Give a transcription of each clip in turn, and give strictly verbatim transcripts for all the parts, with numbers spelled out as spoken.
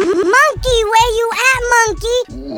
Monkey, where you at, monkey?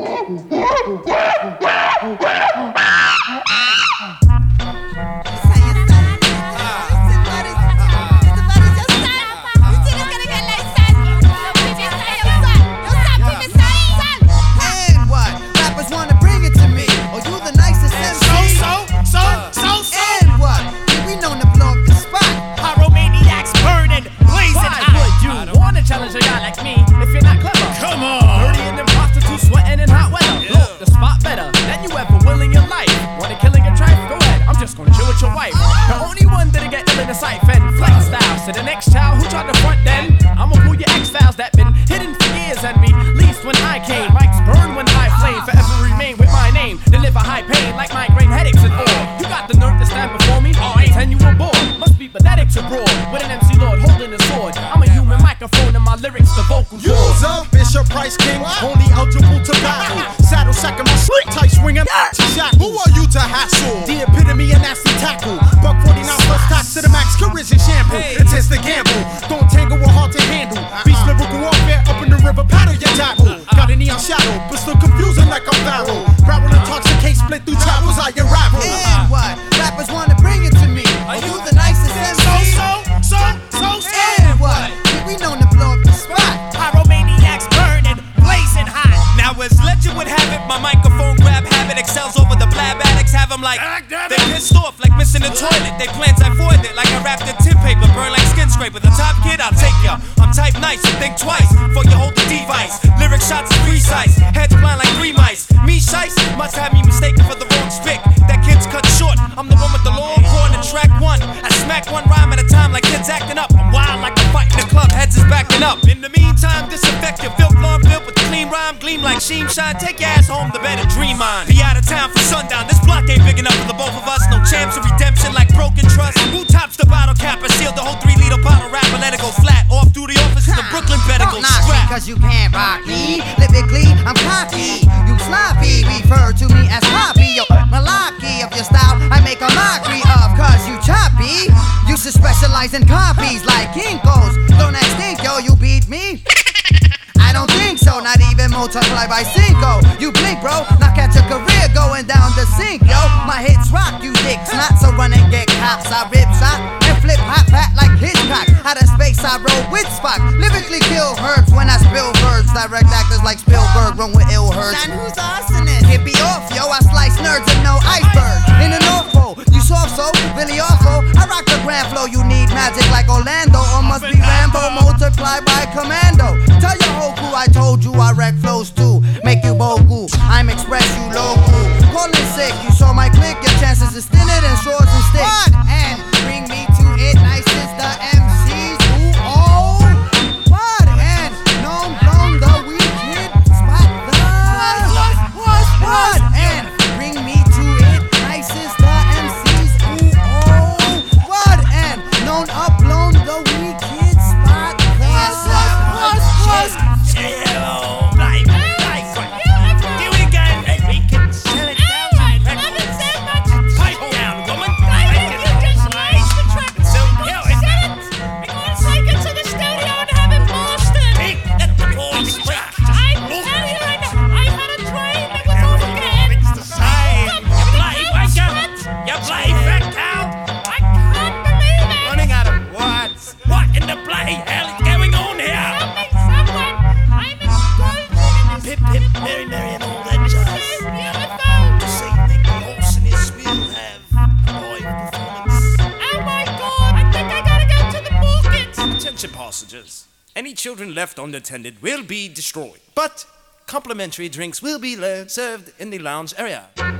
And what? Rappers wanna bring it to me. Oh, you the nicest M C. So, so, so, so, so. And what? We known to blow up the spot. Pyromaniacs burning, blazing hot. Why would you wanna challenge a guy like me if you're not clever? Come on. Dirty and them prostitutes sweating in hot weather. Yeah. Look, the spot better than you ever will in your life. Wanna killing a trife? Go ahead, I'm just gonna chill with your wife. The only one that'll get ill in the sight, Fen flex styles. To the next child who tried to front then, I'ma pull your X-Files that been hidden for years and released when I came. Mics burn when I flame, forever remain with my name. Deliver high pain like migraine headaches and all. You got the nerve to stand before me? Oh, I pretend you were bored. Must be pathetic to brawl with an M C Lord holding a sword. I'm a human microphone and my lyrics the vocal cord. User, Bishop Price King, only eligible to battle. Saddle sack in my sleep, tight swinging to shackle. Who are you to hassle? The epitome of nasty tackle. Buck forty-nine plus tax to the max, corrosion shampoo. It is the gamble. Don't tangle with hard to handle. Beast lyrical warfare up in the river, paddle your tackle. Got a neon shadow, but still confusing like a barrel. Barrel intoxicate, split through travels, I unravel. And what? Rappers wanna bring it to me. Are you the nicest M So, C? so, so, so, so. And what? We known to blow up the spot. Pyromaniacs burning, blazing hot. Now as legend would have it, my microphone grab habit excels over the blab addicts. Have them like, they pissed off like missing the toilet. They plans I void it like I wrapped in tin paper. Burn like skin scraper. The top kid, I'll take ya. I'm type nice, so think twice before you hold the device. Lyric shots is precise, heads blind like three mice. Me shice, must have me mistaken for the wrong spick. That kid's cut short, I'm the one with the long horn and track one. I smack one rhyme at a time like kids acting up. I'm wild like a fight in the club, heads is backing up. In the meantime, disinfect your filth lawn built with the clean rhyme. Gleam like Sheem Shine, take your ass home to bed and dream on. Be out of town for sundown, this block ain't big enough for the both of us. No champs of redemption like broken trust. Who tops the bottle cap? I sealed the whole three liter bottle wrap and let it go flat. Off through the office to the Brooklyn better go Don't knock me scrap. cause you can't rock me. Lyrically, I'm cocky. You sloppy, refer to me as Poppy. Yo, malarkey of your style, I make a mockery of cause you choppy. You should specialize in copies like Kinkos. Don't ask think, yo, you beat me? I don't think so, not even multiply by cinco. You blink, bro, now catch a career going down the sink, yo. My hits rock, you dicks not, so run and get cops. I rip shot and flip hot pat like Hitchcock. Out of space, I roll with Spock. Lyrically kill herbs when I spill verbs. Direct actors like Spielberg run with ill herds. And who's arsonist? Get me off, yo, I slice nerds and no iceberg. In the North Pole, you soft so, really awful. I rock the grand flow, you need magic like Orlando. Or must be Rambo, multiply by commando. Tell your whole crew I told you I wreck flows too. Make you boku, I'm express you local. Call it sick, you saw my click. Your chances is thinner than shorts and sticks. What? And bring me to it, nice is the M Cs who oh. What? And known blown the weekend spot the what? What? What? And bring me to it, nice is the M Cs who oh. What? And known up blown the weekend spot the what? What? What? Hello, life, life. Do it again, and we can sell it down. Pipe down, woman. So, yo, it's Hey, let the boys rock. It's the side. You play, wake up. You play, fat cow. Running out of words. What in the bloody hell is going on here? Pip, pip, Mary, Mary, and all that jazz. This evening, Olsen is will have a live performance. Attention passengers. Any children left unattended will be destroyed. But complimentary drinks will be served in the lounge area.